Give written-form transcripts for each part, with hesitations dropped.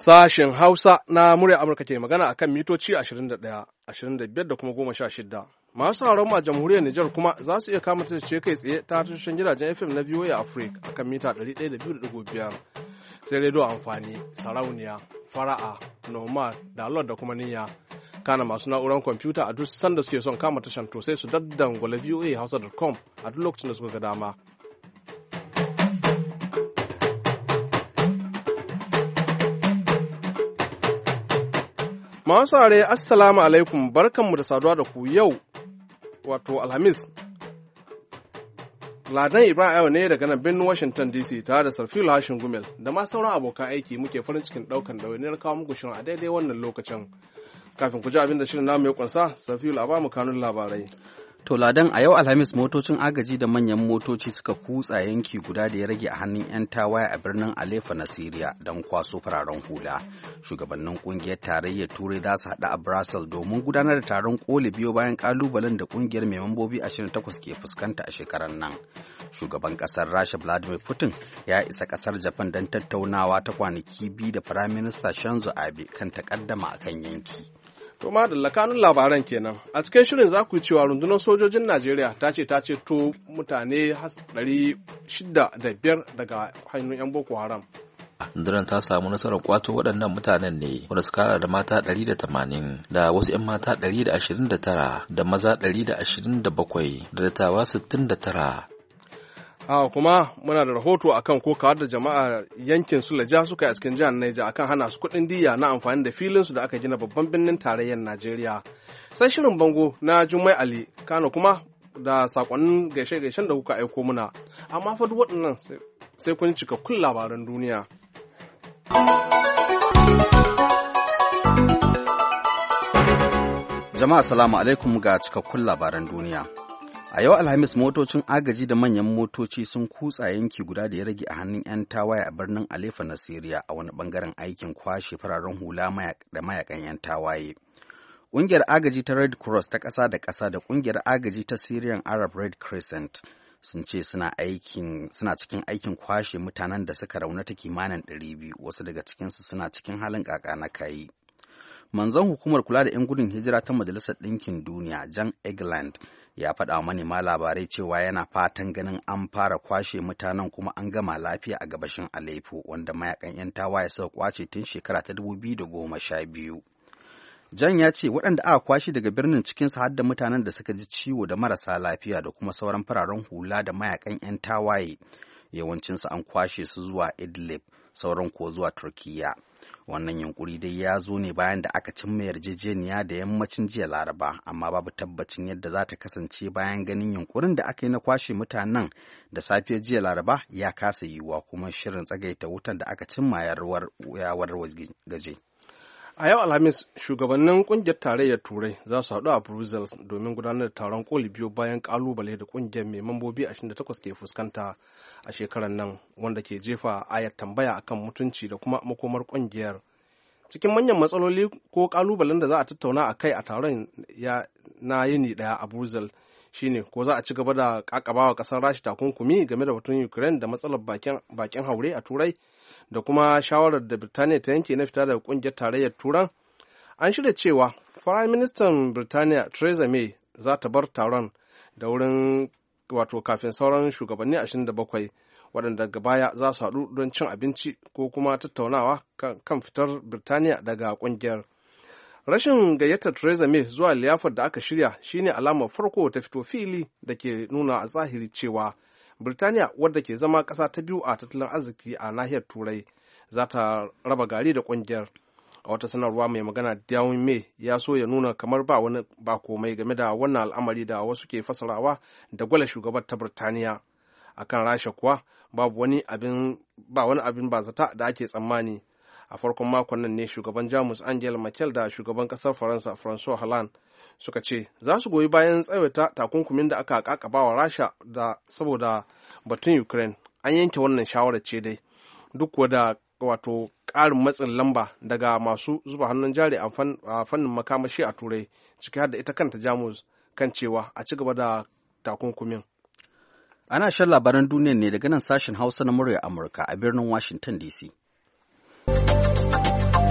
Sashen Hausa na murya Amurka ke magana a kan mitoci 21, 25 da kuma 16. Masu sauraron a jamhuriyar Nijar kuma za su iya kama ce kai tsaye ta tashoshin gidajen FM na VOA Africa a kan mita 102.5. Sai rediyo amfani, sarauniya, fara'a, noma, dalot da kuma niyya. Kana masu na'urar kwamfuta a duk sanda suke son kama tashan to sai su daddangwala voahausa.com a duk lokacin da suka ga dama. Masu saurare assalamu alaikum, barkanmu da saduwa da ku yau wato Alhamis. Ladan Ibrahim ne daga nan birnin Washington DC tare da Sarfilu Hashin Gumel da ma sauran abokan aiki muke farin cikin ɗaukan ɗawainiyar kawo muku shirin a daidai wannan lokacin. Kafin ku ji abin da shirin namu ya kunsa, Sarfilu a ba mu kanun labarai. To Ladan, a yau Alhamis motocin agaji da manyan motoci suka kutsa yanki guda da ya rage a hannun 'yan tawaye a birnin Aleppo na Siriya don kwaso fararen hula. Shugabannin kungiyar tarayyar Turai za su haɗu a Brussels domin gudanar da taron koli biyo bayan kalubalen da kungiyar mai mambobi 28 ke fuskanta a shekarar nan. Shugaban kasar Rasha Vladimir Putin ya isa kasar Japan don tattaunawa ta kwanaki biyu da Firaminista Shinzo Abe kan takaddama akan yanki. To ma da kanun labaran kenan. A cikin shirin za ku yi cewa rundunar sojojin Najeriya ta ceto mutane 605 daga hannun 'yan Boko Haram. Rundunar ta samu nasarar kwato waɗannan mutanen ne wanda suka kara da mata 180 da wasu 'yan mata 129 da maza 127 da dattawa 69. Haka kuma muna da rahoto akan kokawar da jama'a yankin Sulaja suka yi a cikin jihar Niger akan hana su kuɗin diya na amfani da filinsu da aka gina babban birnin tarayyar Najeriya. Sai shirin bango na Jummai Ali, Kano kuma da sakonnin gaishe-gaishen da kuka aiko muna. Amma fa duk waɗannan sai kun cikakkun labaran duniya. Jama'a salamu alaikum ga cikakkun labaran duniya. A yau Alhamis motocin agaji da manyan motoci sun kutsa yanki guda da ya rage a hannun 'yan tawaye a birnin Aleppo na Siriya a wani bangaren aikin kwashe fararen hula da mayakan 'yan tawaye. Ƙungiyar agaji ta Red Cross ta ƙasa da ƙasa da ƙungiyar agaji ta Syrian Arab Red Crescent sun ce suna cikin aikin kwashe mutanen da suka raunata kimanin 200, wasu daga cikinsu suna cikin halin ƙaƙa na kayi. Manzon hukumar kula da 'yan gudun hijira ta Majalisar Ɗinkin Duniya, Jan Egeland, ya faɗa wa manema labarai cewa yana fatan ganin an fara kwashe mutanen kuma an gama lafiya a gabashin Aleppo, wanda mayakan 'yan tawaye suka kwace tun shekara ta 2012. Jan ya ce waɗanda aka kwashe daga birnin cikinsu har da mutanen da suka ji ciwo da marasa lafiya da kuma sauran fararen hula da mayakan 'yan tawaye, yawancinsu an kwashe su zuwa Idlib, sauran ko zuwa Turkiyya. Wannan yunkuri dai ya zo ne bayan da aka cimma yarjejeniya da yammacin jiya Laraba, amma babu tabbacin yadda za ta kasance bayan ganin yunkurin da aka yi na kwashe mutanen da safiyar jiya Laraba ya kasa yiwuwa, kuma shirin tsagaita wutan da aka cimma ya wargaje. A yau Alhamis, shugabannin kungiyar tarayyar Turai za su haɗu a Brussels domin gudanar da taron koli biyu bayan kalubale da kungiyar mai mambobi 28 ke fuskanta a shekarar nan, wanda ke jefa ayar tambaya akan mutunci da kuma makomar kungiyar. Cikin manyan matsaloli ko kalubalen da za a tattauna a kai a taron na yini daya a Brussels shine ko za a ci gaba da kakabawa kasar Rasha takunkumi game da batun Ukraine da matsalar bakin haure a Turai, da kuma shawarar da Birtaniya ta yanke na fita daga kungiyar tarayyar Turan. An shirya cewa Firayim Ministan Birtaniya Theresa May za ta bar taron da wurin wato kafin sauran shugabanni 27 waɗanda daga baya za su haɗu don cin abinci ko kuma tattaunawa kan fitar Birtaniya daga kungiyar. Rashin gayyatar Theresa May zuwa liyafar da aka shirya shine alamar farko ta fito fili da ke nuna a zahiri cewa Birtaniya, wadda ke zama ƙasa ta biyu a tattalin arziki a nahiyar Turai, za ta raba gari da ƙungiyar. A wata sanarwa mai magana Downing May ya so ya nuna kamar ba komai game da wannan al'amari da wasu ke fasarawa da gwala shugabar ta Birtaniya. A kan Rasha kuwa ba wani abin ba zata da ake tsammani. A farkon makon nan ne shugaban Jamus Angela Merkel da shugaban ƙasar Faransa François Hollande suka ce za su goyi bayan tsawaita takunkumin da aka kakaba wa Rasha da saboda batun Ukraine. An yanke wannan shawarar ce dai duk da wato ƙarin matsin lamba daga masu zuba hannun jari a fannin makamashi a Turai, ciki har da ita kanta Jamus, kan cewa a ci gaba da takunkumin. Ana shan labaran duniya ne daga nan sashen Hausa na murya Amurka a birnin Washington DC.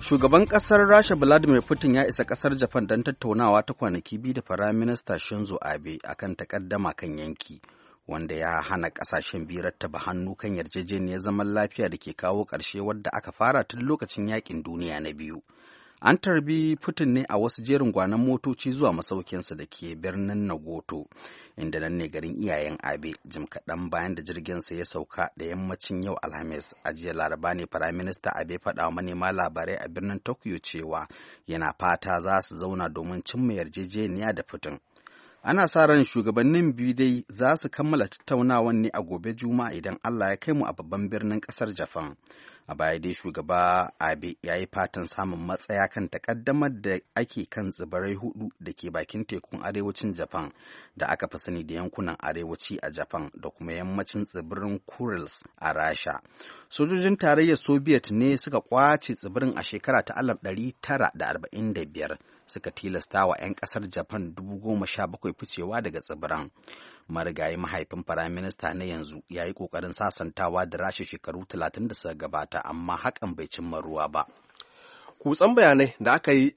Shugaban ƙasar Rasha Vladimir Putin ya isa ƙasar Japan don tattaunawa ta kwanaki biyu da Firaminista Shinzo Abe akan takaddama kan yanki, wanda ya hana ƙasashen biyu rattaba hannu kan yarjejeniyar zaman lafiya da ke kawo ƙarshe wadda aka fara tun lokacin yaƙin duniya na biyu. An tarbi Putin ne a wasu jerin gwanon motoci zuwa masaukinsa da ke birnin Nagoto, inda nan ne garin iyayen Abe, jim kaɗan bayan da jirginsa ya sauka da yammacin yau Alhamis. A jiya Laraba ne Firaminista Abe faɗa wa manema labarai a birnin Tokyo cewa yana fata za su zauna domin cimma yarjejeniya da Putin. Ana sa ran shugabannin biyu dai za su kammala tattaunawan ne a gobe Juma'a idan Allah ya kai mu a babban birnin ƙasar Japan. A baya dai shugaba Abe ya yi fatan samun matsaya kan takaddamar da ake kan tsibirai hudu da ke bakin tekun arewacin Japan da aka fi sani da yankunan arewaci a Japan da kuma yammacin tsibirin Kurils a Rasha. Sojojin tarayyar Soviet ne suka kwace tsibirin a shekara ta 1945 suka tilasta wa 'yan kasar Japan 17,000 ficewa daga tsibiran. Marigayi mahaifin firaminista na yanzu ya yi ƙoƙarin sasantawa da Rasha shekaru 30 da suka gabata, amma hakan bai cimma ruwa ba. Kutsan bayanai da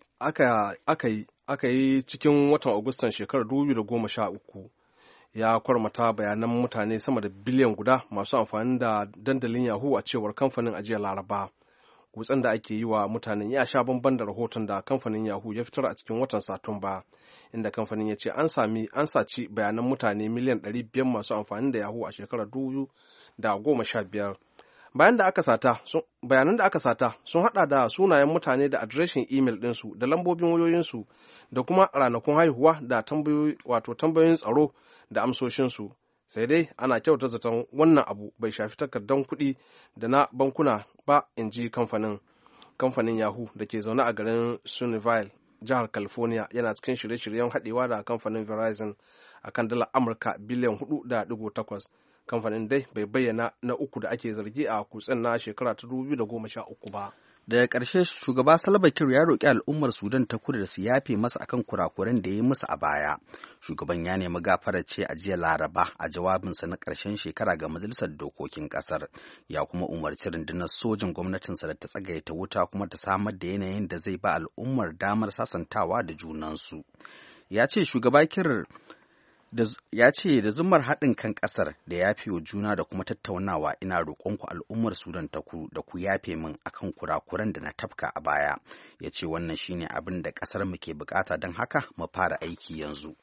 aka yi cikin watan Agustan shekarar 2013 ya kwarmata bayanan mutane sama da biliyan guda masu amfani da dandalin Yahoo a cewar kamfanin ajiyar Laraba. Kutsen da ake yi wa mutanen ya sha bamban da rahoton da kamfanin Yahoo ya fitar a cikin watan Satumba, inda kamfanin ya ce an saci bayanan mutane miliyan 500 masu amfani da Yahoo a shekarar 2015. Bayanan da aka sata sun hada da sunayen mutane da adireshin imel ɗinsu da lambobin wayoyinsu da kuma ranakun haihuwa da tambayoyin tsaro da amsoshinsu. Sai dai ana kyauta zaton wannan abu bai shafi takardar kuɗi da na bankuna ba, in ji kamfanin Yahoo da ke zaune a garin Sunnyvale, jihar California, yana cikin shirye-shiryen haɗewa da kamfanin Verizon a kan dalar Amurka biliyan 4.8. Kamfanin dai bai bayyana na uku da ake zargi a kutsen na shekara ta 2013 ba. Daga ƙarshe shugaba Salva Kiir ya roƙi al'ummar Sudan ta kudu da su yafe masa akan kurakuran da ya yi musu a baya. Shugaban ya nemi gafarar ce a jiya Laraba a jawabinsa na ƙarshen shekara ga Majalisar Dokokin ƙasar. Ya kuma umarci rundunar sojin gwamnatinsa da ta tsagaita wuta kuma ta samar da yanayin da zai ba al'ummar damar sasantawa da junansu. Ya ce shugaba Kiir ya ce da zumar haɗin kan ƙasar da yafe wa juna da kuma tattaunawa, ina roƙonku al'ummar Sudan ta kudu da ku yafe min akan kurakuran da na tafka a baya. Ya ce wannan shine abin da ƙasar mu ke bukata, don haka mu fara aiki yanzu.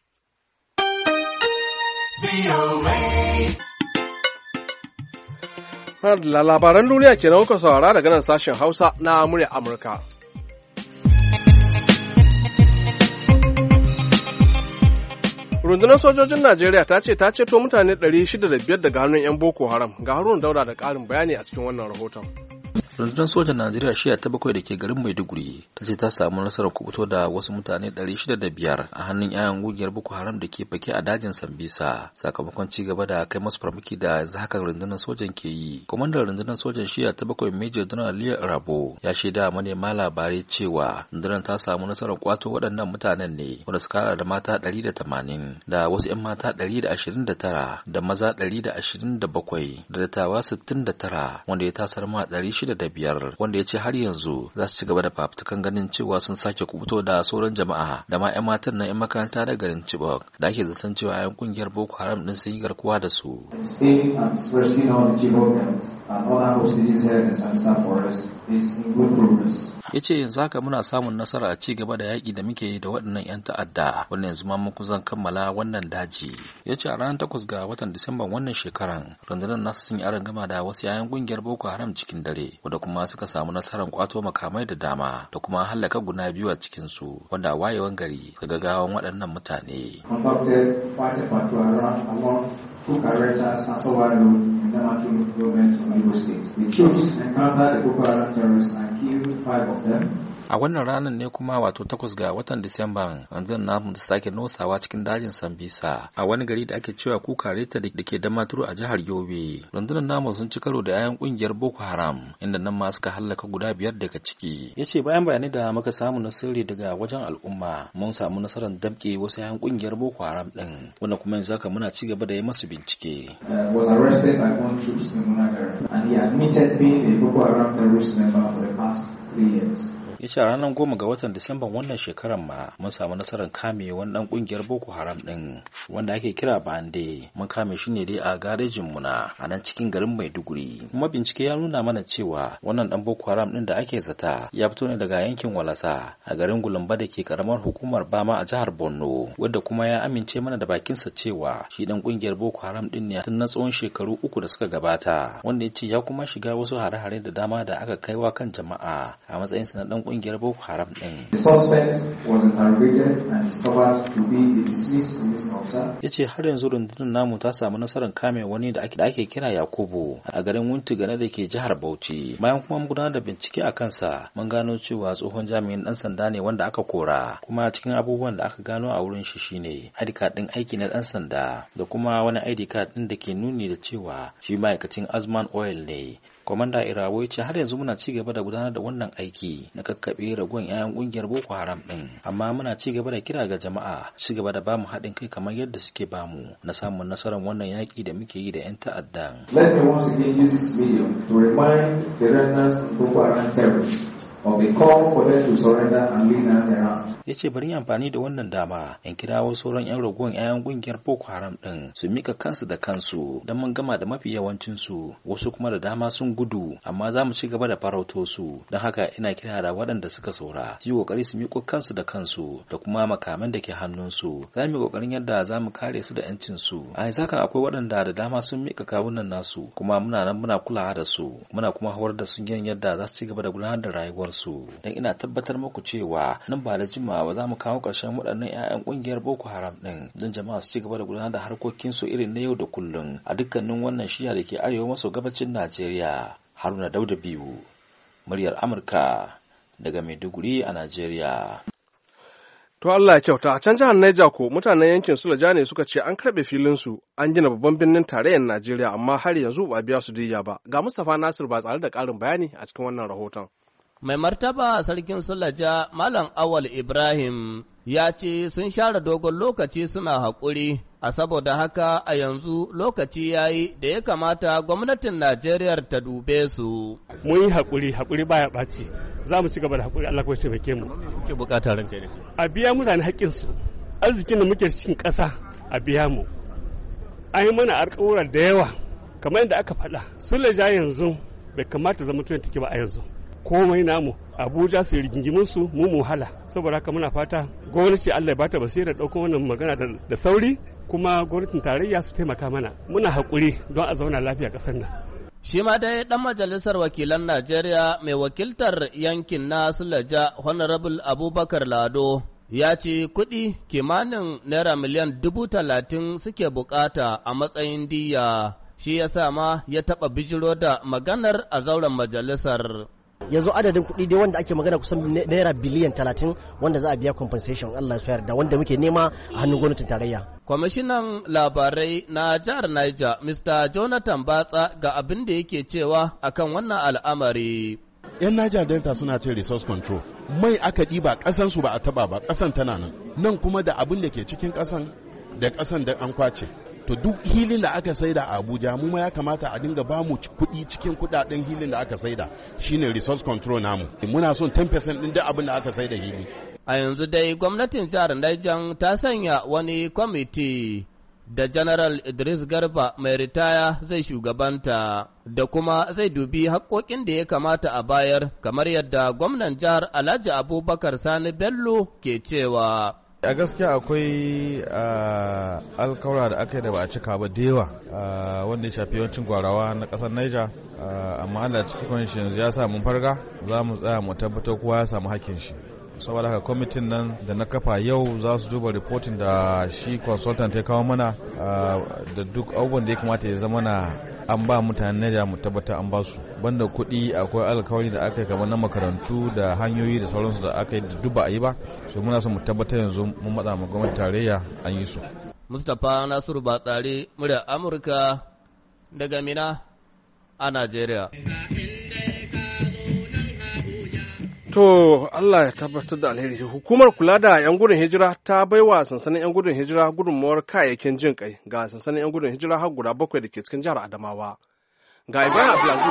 Labaran duniya kenan kuka saurara daga nan sashen Hausa na murya Amurka. Rundunar sojojin Najeriya ta ce ta ceto mutane 605 daga hannun 'yan Boko Haram. Ga Haruna Dauda da ƙarin bayani a cikin wannan rahoton. Rundunar sojan Najeriya shiya ta 7 da ke garin Maiduguri ta ce ta samu nasarar kubuto da wasu mutane 605 a hannun 'ya'yan gugiyar Boko Haram da ke fake a dajin Sambisa sakamakon ci gaba da kai masu farmaki da haka rundunar sojan ke yi. Kwamandan rundunar sojan shiya ta 7 Major General Liya Rabo ya shaida manema labarai cewa rundunar ta samu nasarar kwato waɗannan mutanen ne wanda suka kara da mata 180 da wasu 'yan mata 129 da maza 127 da dattawa 69 wanda ya tasar ma 605 wanda ya ce har yanzu za su ci gaba da fafutukan ganin cewa sun sake kubuto da sauran jama'a da ma 'yan matan na 'yan makaranta da garin Chibok da ake zaton cewa 'yan kungiyar Boko Haram din sun yi garkuwa da su. Ya ce yanzu haka muna samun nasara a ci gaba da yaƙi da muke yi da waɗannan 'yan ta'adda wanda yanzu ma mun kusan kammala wannan daji. Ya ce a ranar 8 ga watan Disamban wannan shekaran rundunar nasu sun yi arangama da wasu 'ya'yan ƙungiyar Boko Haram cikin dare wanda kuma suka samu nasarar kwato makamai da dama da kuma hallaka guda 2 a cikinsu wanda a wayewan gari ga gaggawan waɗannan mutane. A wannan ranar ne kuma wato 8 ga watan Disamban rundunar namu da sake nosawa cikin dajin Sambisa a wani gari da ake cewa Kukareta da ke Damaturu a jihar Yobe. Rundunar namu sun ci karo da 'ya'yan kungiyar Boko Haram inda nan ma suka hallaka guda 5 daga ciki. Ya ce bayan bayanai da muka samu na sirri daga wajen al'umma mun samu nasarar damƙe wasu 'ya'yan kungiyar Boko Haram din wanda kuma yanzu haka muna ci gaba da yi masu bincike. Was arrested by one troops in Munagara and he admitted being a Boko Haram terrorist member for the past past 3 years. ya ce ranar 10 ga watan Disamban wannan shekarar ma mun samu nasarar kame wani dan kungiyar Boko Haram din wanda ake kira Bande. Mun kame shi ne dai a garejin mu a nan cikin garin Maiduguri. Kuma bincike ya nuna mana cewa wannan dan Boko Haram din da ake zata ya fito ne daga yankin Walasa a garin Gulumba da ke karamar hukumar Bama a jihar Borno, wanda kuma ya amince mana da bakinsa cewa shi dan kungiyar Boko Haram din ne tun na tsawon shekaru 3 da suka gabata, wanda ya ce ya kuma shiga wasu hare-hare da dama da aka kaiwa kan jama'a a matsayinsa na dan kungiyar Boko Haram din. The suspect was interrogated and discovered to be the dismissed police officer. Ya ce har yanzu rundunar namu ta samu nasarar kame wani da ake kira Yakubu a garin Wunti gane da ke jihar Bauchi. Bayan kuma mun gudanar da bincike a kansa, mun gano cewa tsohon jami'in dan sanda ne wanda aka kora. Kuma cikin abubuwan da aka gano a wurin shi shine ID card din aiki na dan sanda da kuma wani ID card din da ke nuni da cewa shi ma'aikacin Azman Oil ne. Komanda Irawo ya ce har yanzu muna ci gaba da gudanar da wannan aiki na kakkaɓe ragon 'ya'yan ƙungiyar Boko Haram ɗin, amma muna ci gaba da kira ga jama'a ci gaba da bamu haɗin kai kamar yadda suke bamu na samun nasarar wannan yaƙi da muke yi da 'yan ta'addan. Let me once again use this medium to remind the remnants of Boko Haram terrorists of a call for them to surrender and lay down their arms. Ya ce bari amfani da wannan dama in kirawo sauran 'yan raguwan 'ya'yan kungiyar Boko Haram din su mika kansu da kansu don mun gama da mafi yawancin su, wasu kuma da dama sun gudu, amma za mu ci gaba da farauto su. Don haka ina kira da waɗanda suka saura su yi kokari su miko kansu da kansu da kuma makaman da ke hannun su. Za mu yi kokarin yadda za mu kare su da 'yancin su. A yanzu haka akwai waɗanda da dama sun mika kawunan nasu, kuma muna nan muna kulawa da su, muna kuma hawar da su yadda za su ci gaba da gudanar da rayuwarsu. Don ina tabbatar muku cewa nan ba da jima ba za mu kawo ƙarshen waɗannan 'ya'yan ƙungiyar Boko Haram ɗin, don jama'a su ci gaba da gudanar da harkokinsu irin na yau da kullum a dukkanin wannan shiya da ke arewa maso gabacin Najeriya. Haruna Dauda Biyu, muryar Amurka daga Maiduguri a Najeriya. To Allah ya kyauta, a can jihar Niger ko mutanen yankin Sulaja ne suka ce an karɓe filinsu an gina babban birnin tarayyar Najeriya, amma har yanzu ba biya su diyya ba. Ga Mustapha Nasir ba tsare da ƙarin bayani a cikin wannan rahoton. Mai martaba sarkin Sulaja Malam Awal Ibrahim ya ce sun share dogon lokaci suna haƙuri, a saboda haka a yanzu lokaci ya yi da ya kamata gwamnatin Najeriya ta dube su. Mun yi haƙuri baya ɓaci, za mu ci gaba da haƙuri, Allah kuma taimake mu. Ke bukata ranka ne. A biya mutane haƙƙinsu, arzikin da muke cikin ƙasa a biya mu. An yi mana alƙawura da yawa, kamar yadda aka faɗa, Sulaja yanzu bai kamata zama tuyan take ba a yanzu. Komai namu Abuja su rigingimin su mu hala, saboda haka muna fata gwamnati Allah ya bata basira ɗauko wannan magana da sauri, kuma gwamnatin tarayya su taimaka mana, muna haƙuri don a zauna lafiya ƙasar nan. Shi ma dai ɗan majalisar wakilan Najeriya mai wakiltar yankin na Sulaja Honorable Abubakar Lado ya ce kuɗi kimanin naira miliyan 30,000 suke bukata a matsayin diyya, shi ya sa ma ya taɓa bijiro da maganar a zauren majalisar. Yanzu adadin kuɗi dai wanda ake magana kusan naira biliyan 30 wanda za a biya compensation Allah ya yarda, wanda muke nema a hannun gwamnatin tarayya. Kwamishinan labarai na jihar Niger Mr. Jonathan Batsa ga abin da yake cewa akan wannan al'amari. 'Yan Niger Delta suna ce resource control, mai aka ɗiba ƙasan su ba a taba ba, ƙasan tana nan kuma da abin da ke cikin ƙasan da ƙasan da an kwace. To duk hilin da aka saida a Abuja mu ma ya kamata a dinga ba mu kuɗi cikin kuɗaɗen hilin da aka saida, shine resource control namu. Muna son 10% ɗin duk abin da aka saida hili. A yanzu dai gwamnatin jihar Niger ta sanya wani kwamiti da General Idris Garba mai ritaya zai shugabanta, da kuma zai dubi haƙoƙin da ya kamata a bayar, kamar yadda gwamnan jihar Alhaji Abubakar Sani Bello ke cewa. A gaskiya akwai alkawura da aka yi da ba a cika ba da yawa wanda ya shafi yawancin gwarawa na ƙasar Niger, amma Allah cikin shi yanzu ya sa mun farga, za mu tsaya mu tabbatar kowa ya samu hakkin shi. Saboda haka kwamitin nan da na kafa yau za su duba reporting da shi consultant ya kawo mana da duk abubuwan da ya kamata ya zama na an ba mutanen Niger mu tabbata an ba su. Banda kuɗi akwai alkawari da aka yi kamar na makarantu da hanyoyi da sauransu da aka yi da duk ba a yi ba, so muna son mu tabbatar yanzu mun matsa ma gwamnati tarayya an yi su. Mustapha Nasiru Batsari, murya Amurka daga Mina a Najeriya. To Allah ya tabbatar da alheri. Hukumar kula da 'yan gudun hijira ta baiwa sansanin 'yan gudun hijira gudunmawar kayayyakin jin kai ga sansanin 'yan gudun hijira har guda 7 da ke cikin jihar Adamawa. Ga Ibrahim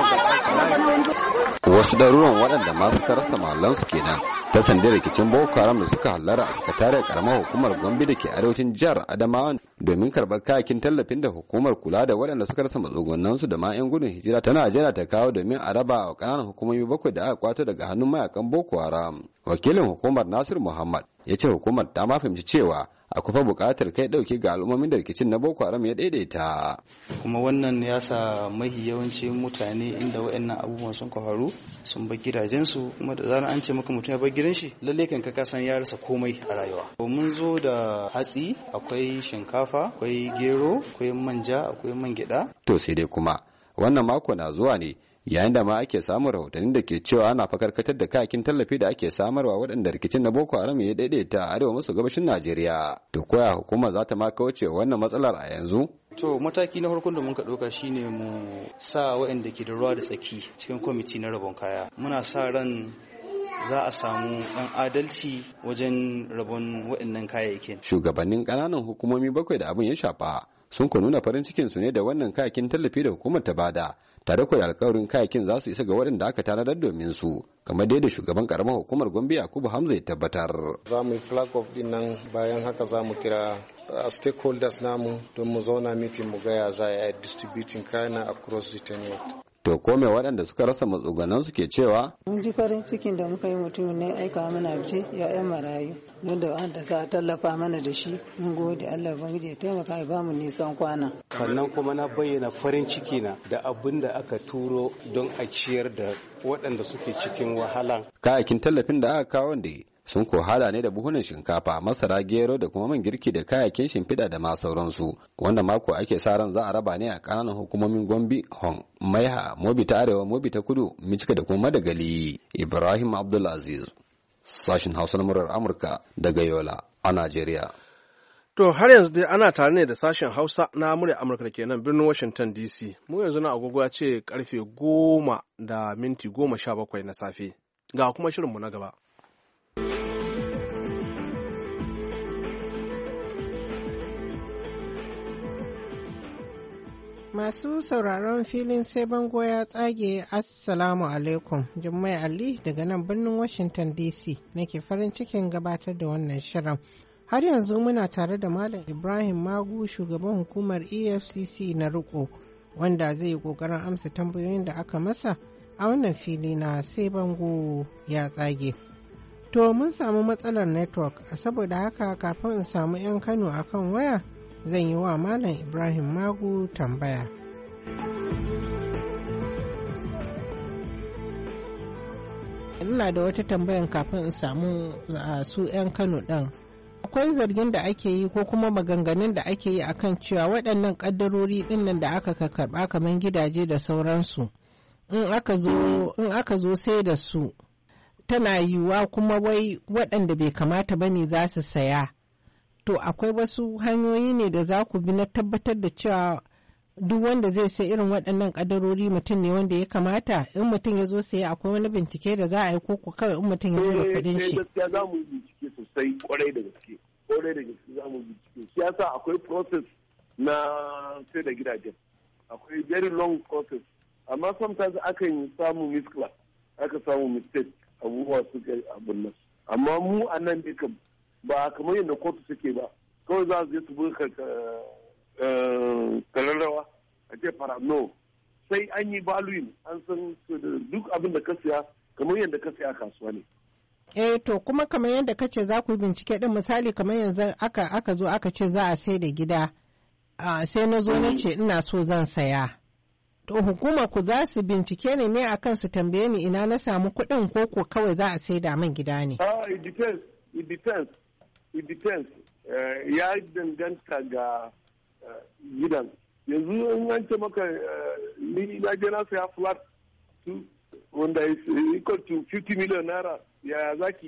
Abdulaziz. Wasu ɗaruran waɗanda ma suka rasa mahallansu kenan ta sandar rikicin Boko Haram da suka hallara a sakatare karamar hukumar Gombe da ke arewacin jihar Adamawa domin karɓar kayakin tallafin da hukumar kula da waɗanda suka rasa matsugunansu da ma 'yan gudun hijira ta Najeriya ta kawo domin a raba wa ƙananan hukumomi 7 da aka kwato daga hannun mayakan Boko Haram. Wakilin hukumar Nasir Muhammad ya ce hukumar ta ma fahimci cewa akwai fa buƙatar kai ɗauki ga al'ummomin da rikicin na Boko Haram ya daidaita. Kuma wannan ya sa mahi yawancin mutane inda waɗannan abubuwan sun faru sun bar gidajensu, kuma da zarar an ce maka mutum ya bar gidan shi lalle kan ka san ya rasa komai a rayuwa. Mun zo da hatsi, akwai shinkafa, akwai gero, akwai manja, akwai man gyaɗa. To sai dai kuma wannan mako na zuwa ne yayin da ma ake samun rahotanni da ke cewa ana fakarkatar da kayakin tallafi da ake samarwa waɗanda rikicin na Boko Haram ya daidaita a arewa maso gabashin Najeriya. To koya hukumar za ta ma kauce wannan matsalar a yanzu? To mataki na farkon da mun ka ɗauka shine mu sa waɗanda ke da ruwa da tsaki cikin kwamiti na rabon kaya. Muna sa ran za a samu ɗan adalci wajen rabon waɗannan kayayyakin. Shugabannin ƙananan hukumomi 7 da abin ya shafa sun ku nuna farin cikin su ne da wannan kayakin tallafi da hukumar ta bada, tare da alƙawarin kayakin za su isa ga waɗanda aka tanadar domin su, kamar dai da shugaban karamar hukumar Gombe Yakubu Hamza ya tabbatar. Za mu yi flag off din nan, bayan haka za mu kira stakeholders namu don mu zauna meeting mu gaya za a yi distributing kayana across the tenure. To ko me waɗanda suka rasa matsugunan su ke cewa? Mun ji farin cikin da muka yi mutum ne aika mana abinci ya'yan marayu don da wanda za a tallafa mana da shi. Mun gode Allah ubangiji ya taimaka ya bamu nisan kwana. Sannan kuma na bayyana farin ciki na da abin da aka turo don a ciyar da waɗanda suke cikin wahala. Kayakin tallafin da aka kawo da sun kohala ne da buhunan shinkafa, masara, gero da kuma man girki da kayayyakin shimfiɗa da ma sauransu, wanda mako ake sa ran za a raba ne a ƙananan hukumomin Gombe, Hong, Maiha, Mobi ta Arewa, Mobi ta Kudu, Micika da kuma Madagali. Ibrahim Abdulaziz, sashin Hausa na murar Amurka daga Yola a Najeriya. To har yanzu dai ana tare ne da sashen Hausa na murar Amurka da ke nan birnin Washington DC. Mu yanzu na agogo ya ce karfe 10:17 na safe. Ga kuma shirinmu na gaba. Masu sauraron filin sai bango ya tsage Assalamu alaikum. Jummai Ali daga nan birnin Washington DC nake farin cikin gabatar da wannan shirin. Har yanzu muna tare da Malam Ibrahim Magu, shugaban hukumar EFCC na riko, wanda zai yi kokarin amsa tambayoyin da aka masa a wannan fili na sai bango ya tsage. To mun samu matsalar network, saboda haka kafin in samu 'yan Kano akan waya zan yi wa Malam Ibrahim Magu tambaya. Ina da wata tambayan kafin in samu su 'yan Kano ɗin. Akwai zargin da ake yi ko kuma maganganun da ake yi akan cewa waɗannan ƙaddarori ɗinnan da aka karɓa kamar gidaje da sauransu, in aka zo sai da su tana yiwuwa kuma wai waɗanda bai kamata ba ne za su saya. To akwai wasu hanyoyi ne da za ku bi na tabbatar da cewa duk wanda zai sai irin waɗannan ƙadarori mutum ne wanda ya kamata, in mutum ya zo sai akwai wani bincike da za a yi ko kawai in mutum ya zo da kuɗin shi. Gaskiya za mu bincike sosai kwarai da gaske za mu bincike. Shi yasa akwai process na sai da gidajen, akwai very long process, amma sometimes akan samu miskla, aka samu mistake, abubuwa suka abin nan. Amma mu a nan ne kam ba kamar yadda kotu suke ba, kawai za su je su buga kararrawa a ce fara no, sai an yi valuing, an san duk abin da ka siya kamar yadda ka siya kasuwa ne. To kuma kamar yadda ka ce za ku bincike din, misali kamar yanzu aka zo aka ce za a sai da gida, sai na zo na ce ina so zan saya. To hukumar ku za su bincike ne akan su tambaye ni ina na samu kuɗin ko kawai za a sai da man gida ne? It depends. Ya danganta ga gidan. Yanzu in an ce maka ni na je na saya flat wanda is equal to 50 million naira, ya zaki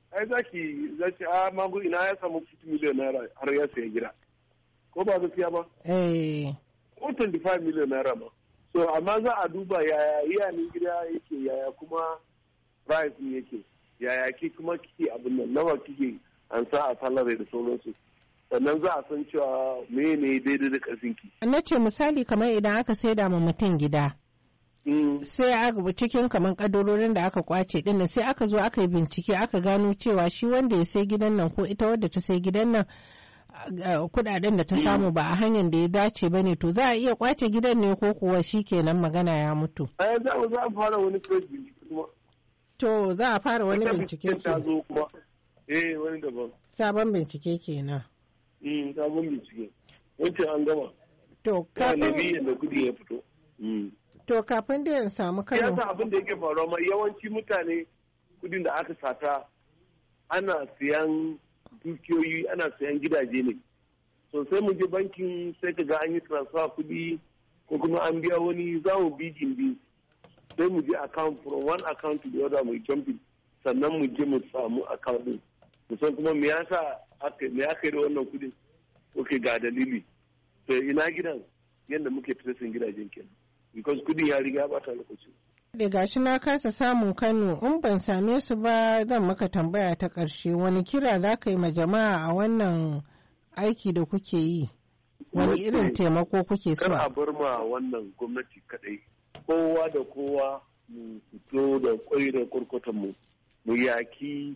magu ina ya samu 50 million naira har ya saya gida. Ko ba gaskiya ba? Ko 25 million naira ba. So amma za a duba yaya iyanin gida yake, yaya kuma price yake, yaya ki kuma kike abin nan, nawa kike an sa a salary da sauransu, sannan za a san cewa me ne daidai da ƙarfinki. Na ce misali kamar idan aka saida ma mutum gida, sai aka cikin kamar kadarorin da aka kwace din sai aka zo aka yi bincike aka gano cewa shi wanda ya sai gidan nan ko ita wadda ta sai gidan nan kudaden da ta samu ba a hanyar da ya dace ba ne, to za a iya kwace gidan ne ko kuwa shi kenan magana ya mutu. Za a fara wani bincike kuma. To za a fara wani bincike ta zo kuma. Wani daban. Sabon bincike kenan. Sabon bincike. Wancan an gama. To kafin da kudi ya fito. To kafin da ya samu Kano. Ya sa abin da yake faruwa ma yawanci mutane kudin da aka sata ana siyan dukiyoyi, ana siyan gidaje ne. So sai mu je bankin sai ka ga an yi transfer kudi ko kuma an biya wani za mu bi gindi. Sai mu je account from one account to the other mu jumping sannan mu je mu samu account din. Musan kuma me aka yi da wannan kudin? Okay, ga dalili. To ina gidan yadda muke tracing gidajen kenan. Because kudin ya riga ba ta lokaci. Da gashi na kasa samun Kano, in ban same su ba zan maka tambaya ta ƙarshe, wani kira za ka yi ma jama'a a wannan aiki da kuke yi? Wani irin taimako kuke so? Kar a bar ma wannan gwamnati kadai. Kowa da kowa mu fito da kwai da kurkutan mu yaki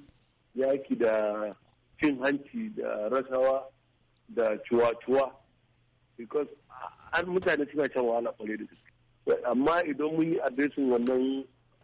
da cin hanci da rasawa da cuwa-cuwa. Because an mutane suna can wahala kwarai da gaske. Amma idan mun yi adresin wannan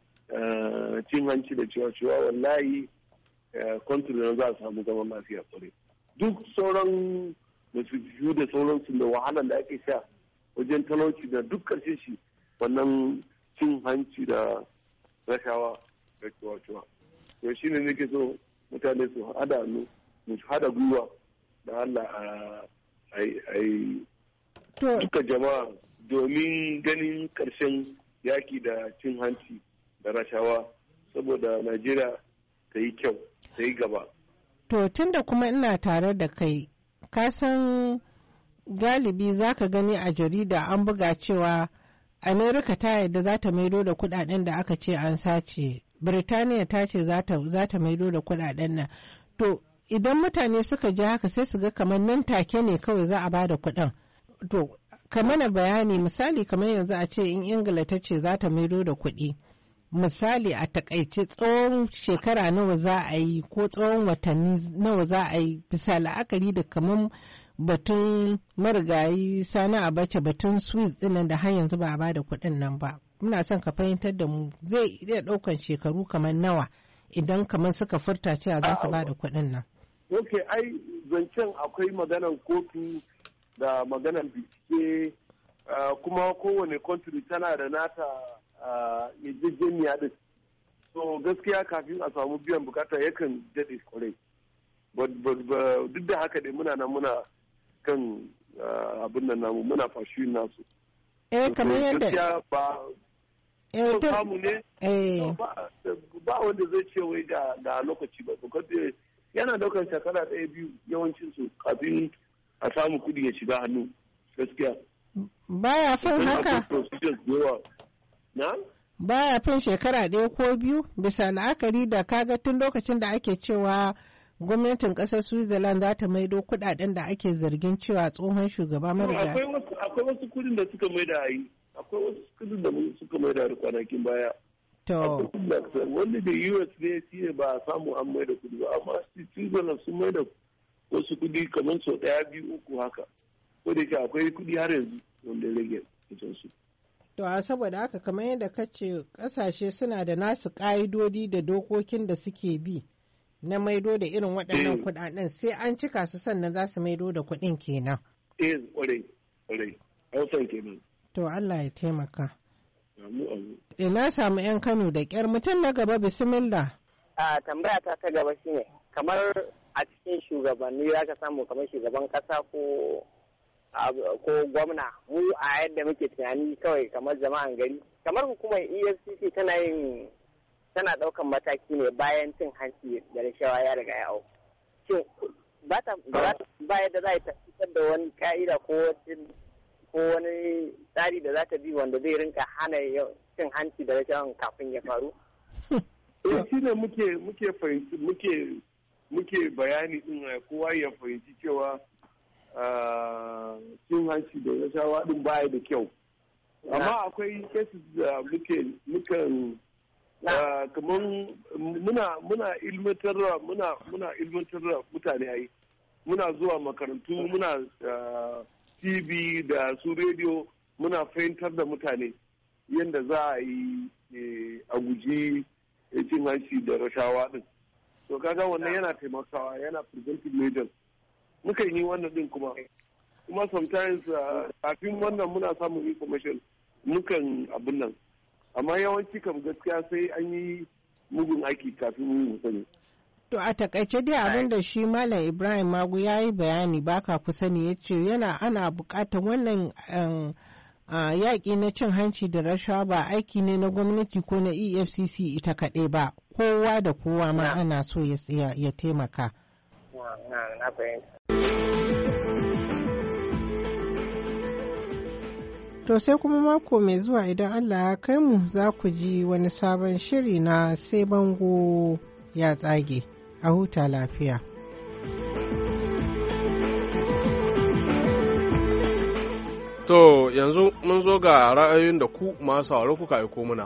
cin hanci da cewa wallahi country na za a samu zaman lafiya kwarai. Duk sauran masu da sauransu da wahalar da ake sha wajen talauci da duk karshe shi wannan cin hanci da rashawa da cewa. To shi ne nake so mutane su hada gwiwa da Allah a yi duka jama'a domin ganin ƙarshen yaki da cin hanci da rashawa saboda Najeriya ta yi kyau, ta yi gaba. To tun da kuma ina tare da kai, ka san galibi za ka gani a jarida an buga cewa Amerika ta yarda za ta maido da kudaden da aka ce an sace, Birtaniya ta ce za ta maido da kudaden nan. To idan mutane suka ji haka sai su ga kamar nan take ne kawai za a ba da kuɗin. To ka mana bayani misali kamar yanzu a ce in Ingila ta ce za ta maido da kuɗi, misali a takaice tsawon shekara nawa za a yi ko tsawon watanni nawa za a yi bisa la'akari da kamar batun marigayi Sani Abacha batun Swiss ɗinnan da har yanzu ba a ba da kuɗin nan ba. Muna son ka fahimtar da mu zai iya ɗaukan shekaru kamar nawa idan kamar suka furta cewa za su ba da kuɗin nan. Ok, ai zancen akwai maganan kotu da maganar bincike kuma kowane country tana da nata yarjejeniya din. So gaskiya kafin a samu biyan bukata yakan daɗe kwarai. Duk da haka dai muna kan abin nan namu muna fashiyin nasu. Kamar yadda gaskiya ba samu ne ba wanda zai ce wai ga lokaci ba. Yana daukar shekara ɗaya biyu yawancin su kafin a samu kudi ya shiga hannu gaskiya. Baya fin haka? Baya fin shekara ɗaya ko biyu bisa la'akari da kaga tun lokacin da ake cewa gwamnatin ƙasar Switzerland za ta maido kuɗaɗen da ake zargin cewa tsohon shugaba mariga. Akwai wasu kudin da suka maida a yi, akwai wasu kudin da suka maida da kwanakin baya. To. Wanda da US ne shi ne ba a samu an maida kudi ba, amma Switzerland sun maida wasu kudi kamar sau ɗaya biyu uku haka. Ko da ke akwai kudi har yanzu wanda ya rage su. To a saboda haka kamar yadda ka ce ƙasashe suna da nasu ƙa'idodi da dokokin da suke bi na maido da irin waɗannan kuɗaɗen sai an cika su sannan za su maido da kuɗin kenan. Ƙwarai, hausan kenan. To Allah ya taimaka. Na samu 'yan Kano da ƙyar mutum na gaba bismillah. Tambaya ta gaba shine kamar a cikin shugabanni ya ka samu kamar shugaban ƙasa ko gwamna mu a yadda muke tunani kawai kamar jama'an gari kamar hukumar EFCC tana daukan mataki ne bayan cin hanci da rashawa ya riga ya au shin ba yadda za ta fitar da wani ka'ida ko wani tsari da za ta bi wanda zai rinka hana cin hanci da rashawan kafin ya faru shi ne muke bayani din kowa ya fahimci cewa cin hanci da rashawa din baya da kyau amma akwai cases da mukan kamar muna ilmantar mutane ai muna zuwa makarantu muna TV da su rediyo muna fahimtar da mutane yadda za a yi a guji cin hanci da rashawa din. To kaga wannan yana taimakawa, yana preventive measures. Mukan yi wannan din kuma sometimes kafin wannan muna samun information mukan abin nan. Amma yawanci kam gaskiya sai an yi mugun aiki kafin mu sani. To a takaice dai abin da shi Malam Ibrahim Magu ya yi bayani baka fi sani ya ce ana buƙatar wannan yaƙi na cin hanci da rashawa ba aiki ne na gwamnati ko na EFCC ita kaɗai ba, kowa da kowa ma ana so ya taimaka. To sai kuma mako mai zuwa idan Allah ya kai mu za ku ji wani sabon shiri na sai bango ya tsage. A huta lafiya. To yanzu mun zo ga ra'ayoyin da ku masu sauraro kuka aiko muna.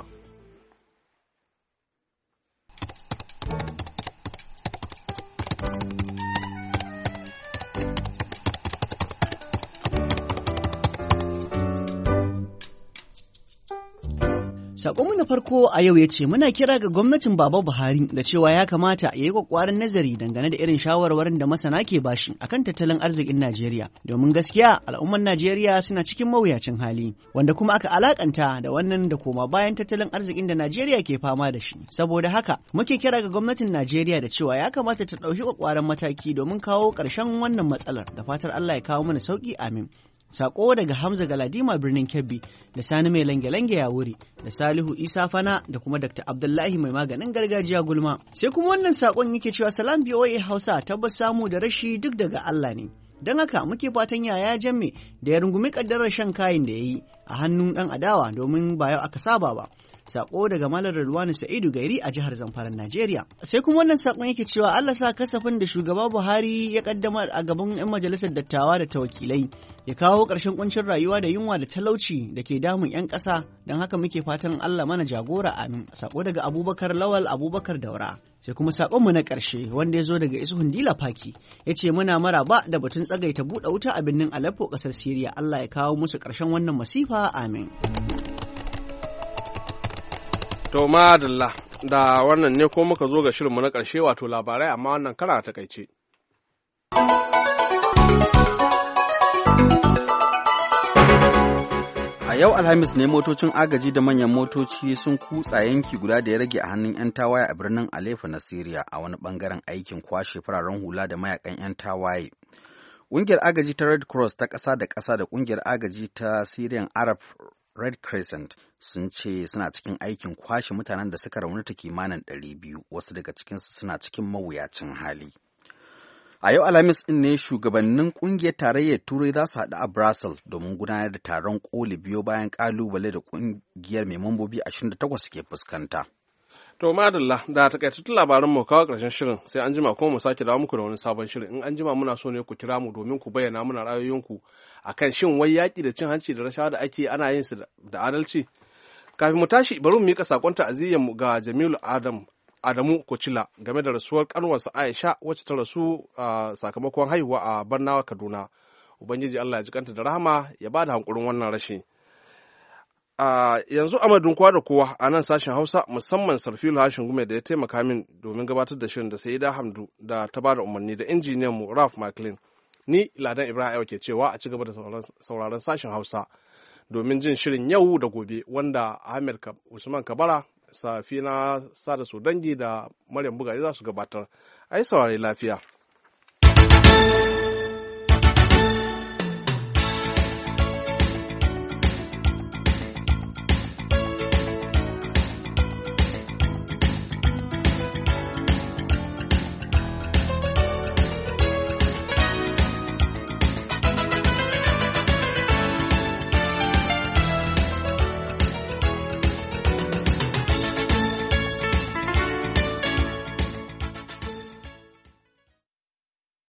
Sakonmu na farko a yau ya ce muna kira ga gwamnatin Baba Buhari da cewa ya kamata ya yi kwakwaran nazari dangane da irin shawarwarin da masana ke bashi akan tattalin arzikin Najeriya. Domin gaskiya al'ummar Najeriya suna cikin mawuyacin hali wanda kuma aka alakanta da wannan da koma bayan tattalin arzikin da Najeriya ke fama da shi. Saboda haka muke kira ga gwamnatin Najeriya da cewa ya kamata ta ɗauki kwakwaran mataki domin kawo ƙarshen wannan matsalar. Da fatar Allah ya kawo mana sauki amin. Sako daga Hamza Galadima birnin Kebbi da Sani mai lange-lange ya wuri da Salihu Isa Fana da kuma Dr. Abdullahi mai maganin gargajiya gulma. Sai kuma wannan sakon yake cewa salam BOA Hausa tabbas samu da rashi duk daga Allah ne. Don haka muke fatan Yaya Jammeh da ya rungumi kaddarar shan kayan da ya yi a hannun ɗan adawa domin ba yau aka saba ba. Sako daga Malam Radwanu Sa'idu Gairi a jihar Zamfara, Najeriya. Sai kuma wannan sakon yake cewa Allah sa kasafin da shugaba Buhari ya kaddamar a gaban 'yan majalisar dattawa da ta wakilai ya kawo ƙarshen kuncin rayuwa da yunwa da talauci da ke damun 'yan ƙasa, don haka muke fatan Allah mana jagora amin. Sako daga Abubakar Lawal Abubakar Daura. Sai kuma sakonmu na ƙarshe wanda ya zo daga Isuhun Dila Faki ya ce muna maraba da batun tsagaita buɗe wuta a birnin Aleppo ƙasar Siriya. Allah ya kawo musu ƙarshen wannan masifa amin. To madalla da wannan ne ko muka zo ga shirinmu na ƙarshe wato labarai amma wannan kara ta takaice. A yau Alhamis ne motocin agaji da manyan motoci sun kutsa yanki guda da ya rage a hannun 'yan tawaye a birnin Aleppo na Siriya a wani bangaren aikin kwashe fararen hula da mayakan 'yan tawaye. Ƙungiyar agaji ta Red Cross ta ƙasa da ƙasa da ƙungiyar agaji ta Syrian Arab Red Crescent sun ce suna cikin aikin kwashe mutanen da suka raunata kimanin 200, wasu daga cikinsu suna cikin mawuyacin hali. A yau Alhamis ɗin ne shugabannin ƙungiyar tarayyar Turai za su haɗu a Brussels domin gudanar da taron ƙoli biyo bayan ƙalubale da ƙungiyar mai mambobi 28 ke fuskanta. To madalla da takaitattun labaran mu kawo ƙarshen shirin sai an jima kuma mu sake dawo muku da wani sabon shirin. In an jima muna so ne ku kira mu domin ku bayyana muna ra'ayoyinku akan shin wai yaƙi da cin hanci da rashawa da ake ana yin su da adalci. Kafin mu tashi bari mu miƙa saƙon ta'aziyyar mu ga Jamilu Adamu Kucila game da rasuwar ƙanwarsa Aisha wacce ta rasu sakamakon haihuwa a Barnawa Kaduna. Ubangiji Allah ya ji kanta da rahama ya ba da hankurin wannan rashi. Yanzu amadun kowa da kowa a nan sashen Hausa musamman Sarfilu Hashin Gume da ya taimaka min domin gabatar da shirin da Sayyida Hamdu da ta ba da umarni da injiniyan mu Ralph McLean. Ni Ladan Ibrahim ke cewa a ci gaba da sauraron sashen Hausa domin jin shirin yau da gobe wanda Ahmed Usman Kabara, Safina Sada Sodangi da Maryam Bugaji za su gabatar. Ai saurari lafiya.